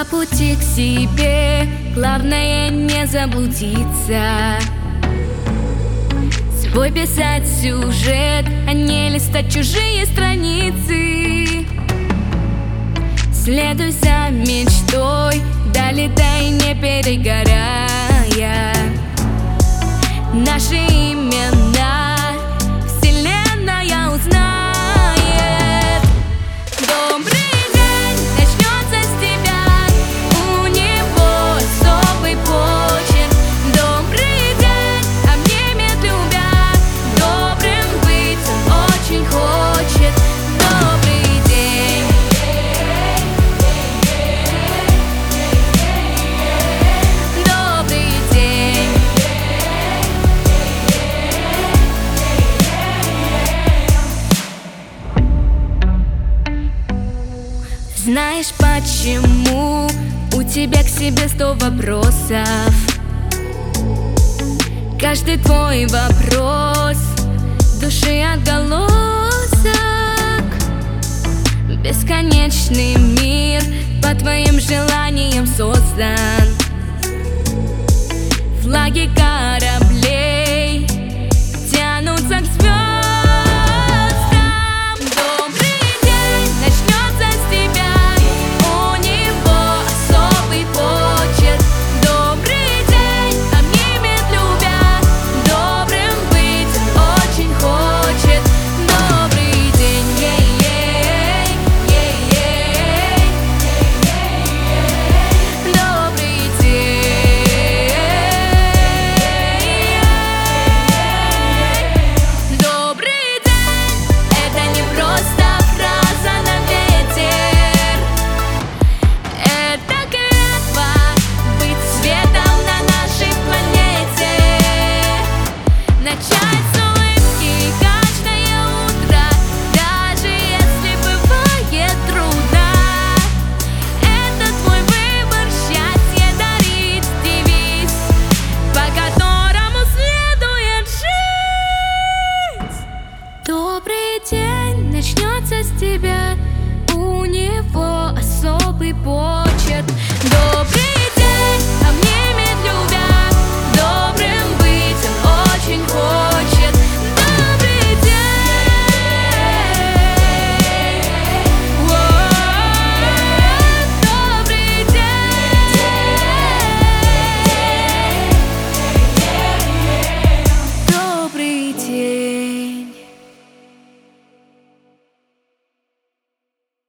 По пути к себе главное не заблудиться, свой писать сюжет, а не листать чужие страницы. Следуй за мечтой, долетай, не перегорая. Наши имена вселенная узнает. Добрый день начнется с тебя, у него особый почерк. Добрый день, обнимет любя, добрым быть он очень хочет. Добрый день. Добрый день. Знаешь, почему у тебя к себе 100 вопросов? Каждый твой вопрос души отголосок. Бесконечный мир по твоим желаниям создан. Флаги